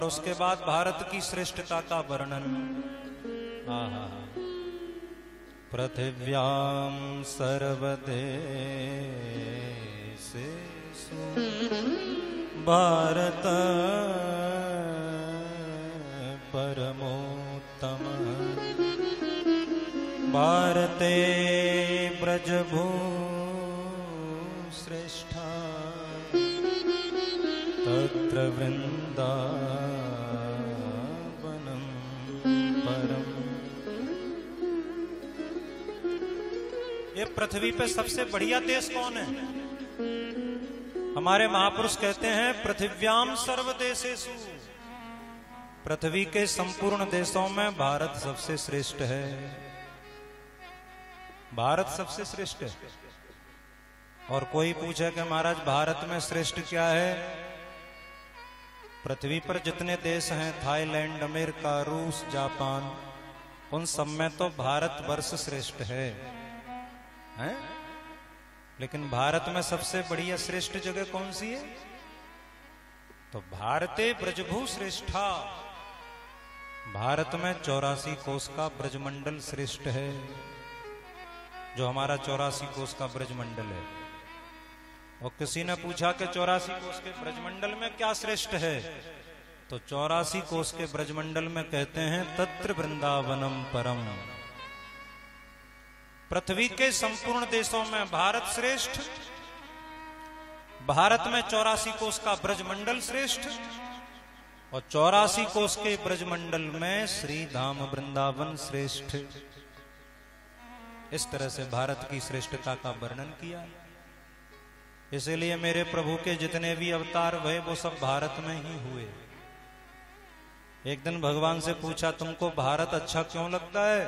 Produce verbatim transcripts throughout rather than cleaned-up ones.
उसके बाद भारत की श्रेष्ठता का वर्णन। आहा, पृथिव्याम सर्वदेशेषु भारत परमोत्तम। भारते ब्रजभू श्रेष्ठा तत्र वृंदावनम परम। ये पृथ्वी पे सबसे बढ़िया देश कौन है? हमारे महापुरुष कहते हैं पृथिव्याम सर्वदेशेषु, पृथ्वी के संपूर्ण देशों में भारत सबसे श्रेष्ठ है। भारत सबसे श्रेष्ठ है। और कोई पूछे कि महाराज भारत में श्रेष्ठ क्या है? पृथ्वी पर जितने देश हैं, थाईलैंड, अमेरिका, रूस, जापान, उन सब में तो भारत वर्ष श्रेष्ठ है, हैं? लेकिन भारत में सबसे बढ़िया श्रेष्ठ जगह कौन सी है? तो भारते ब्रजभू श्रेष्ठा। भारत में चौरासी कोस का ब्रजमंडल श्रेष्ठ है, जो हमारा चौरासी कोस का ब्रजमंडल है। और किसी ने पूछा कि चौरासी कोस के ब्रजमंडल में क्या श्रेष्ठ है? तो चौरासी कोस के ब्रजमंडल में कहते हैं तत्र वृंदावनम परम। पृथ्वी के संपूर्ण देशों में भारत श्रेष्ठ, भारत में चौरासी कोस का ब्रजमंडल श्रेष्ठ, और चौरासी कोस के ब्रजमंडल में श्री धाम वृंदावन श्रेष्ठ। इस तरह से भारत की श्रेष्ठता का वर्णन किया। इसलिए मेरे प्रभु के जितने भी अवतार हुए वो सब भारत में ही हुए। एक दिन भगवान से पूछा, तुमको भारत अच्छा क्यों लगता है?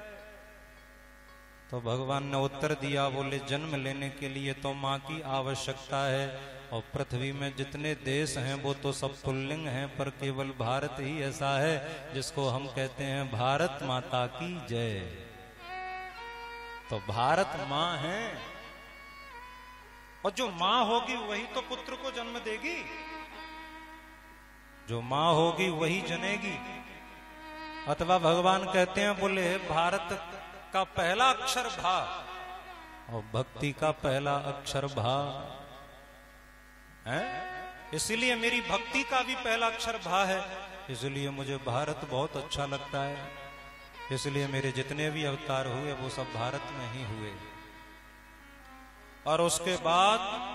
तो भगवान ने उत्तर दिया, बोले जन्म लेने के लिए तो माँ की आवश्यकता है, और पृथ्वी में जितने देश हैं वो तो सब पुल्लिंग हैं, पर केवल भारत ही ऐसा है जिसको हम कहते हैं भारत माता की जय। तो भारत माँ है, और जो माँ होगी वही तो पुत्र को जन्म देगी, जो माँ होगी वही जनेगी। अथवा भगवान कहते हैं, बोले भारत का पहला अक्षर भा, और भक्ति का पहला अक्षर भा है। इसलिए मेरी भक्ति का भी पहला अक्षर भा है, इसलिए मुझे भारत बहुत अच्छा लगता है। इसलिए मेरे जितने भी अवतार हुए वो सब भारत में ही हुए। और उसके बाद